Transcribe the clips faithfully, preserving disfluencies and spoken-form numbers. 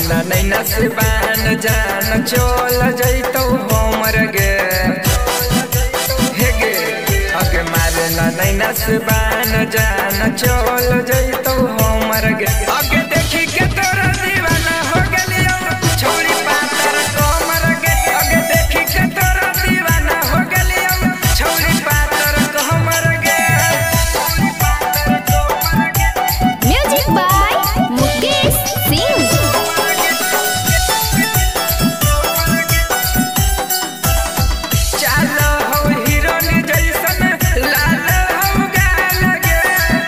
मारेला नैना से बान जान चल जैतो हमर गे हे गे अगे मारेला नैना से बान जान चल जैतो हमर गे अगे देखी के तोरा दीवाना हो गेलियो छोरी पातर कमर गे अगे देखी के तोरा दीवाना हो गेलियो छोरी पातर कमर गे म्यूजिक बाय मुकेश सिंह चालो हो हीरोइन जैसन लाल हो गाल गे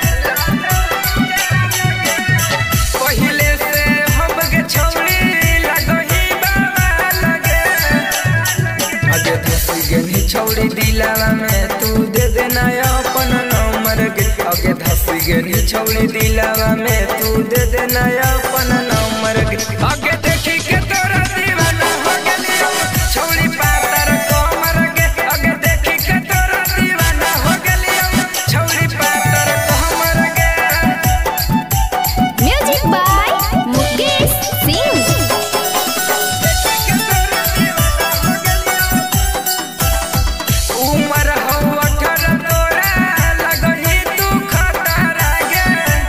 पहिले से हम गे छोरी लगही बाबा लगे अगे धसी गेनी छोरी दिलावा में तू दे देना अपन नंबर गे अगे धसी गेनी छोरी दिलावा में तू दे देना अपन नंबर गे अगे देखी के तोरा दीवाना हो गेलियो छोरी पातर कमर गे अगे देखी के तोरा दीवाना हो गेलियो छोरी पातर कमर गे म्यूजिक बाय मुकेश सिंह उमर हो अठारह तोरा लगही तू खतरा गे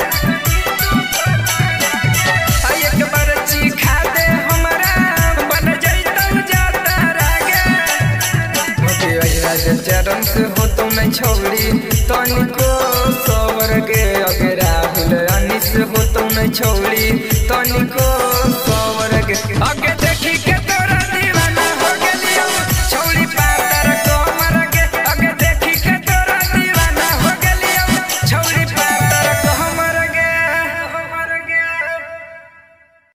एक बार चीखा दे हमरा बन जैतौ जातारा गे ओके अजराज चरण से हो तो नहीं छोड़ी तनिको सवर गे अगे राहुल अनिस हो तो नहीं छोड़ी तनिको सवर गे अगे देखी